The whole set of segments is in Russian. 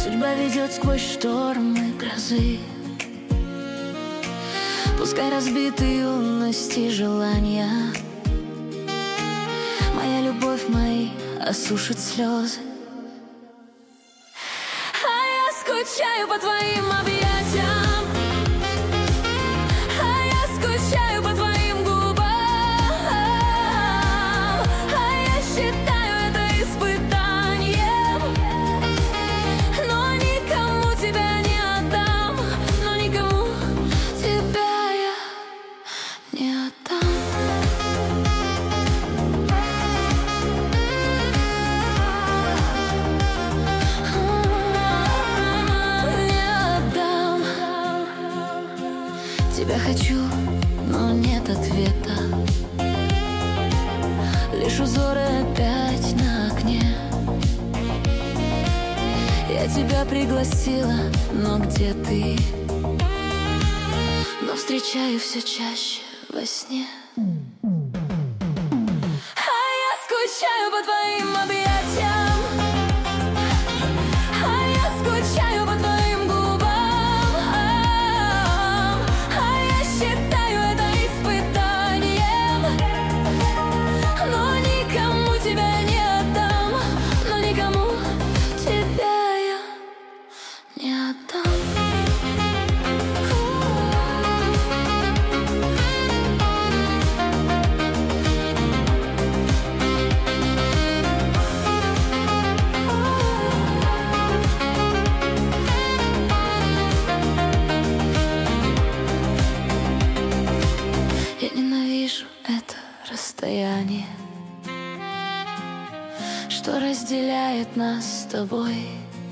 Судьба ведет сквозь штормы грозы. Пускай разбиты юности желания, моя любовь мои осушит слезы. А я скучаю по твоим объятиям, а я скучаю по твоим губам, а я считаю это испытанием, но никому тебя не отдам, но никому тебя я не отдам. Тебя хочу, но нет ответа, лишь узоры опять на окне. Я тебя пригласила, но где ты? Но встречаю все чаще во сне. А я скучаю по твоим объятиям, а я скучаю по твоим губам, а я считаю это испытанием, но никому тебя не отдам, но никому тебя я не отдам. Я ненавижу это расстояние, что разделяет нас с тобой.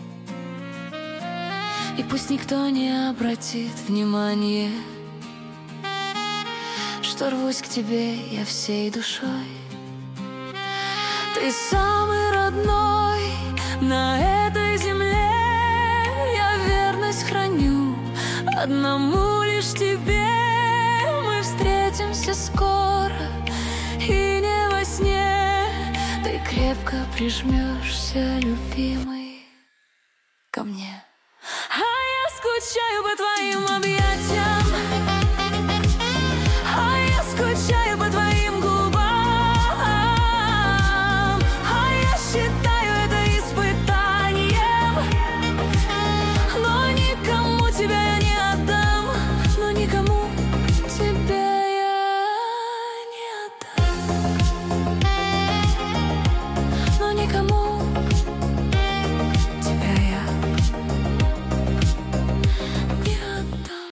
И пусть никто не обратит внимания, что рвусь к тебе я всей душой. Ты самый родной на этой земле, я верность храню одному лишь тебе. Мы встретимся скоро и не во сне, ты крепко прижмешься, любимый, ко мне. А я скучаю по твоим объятиям.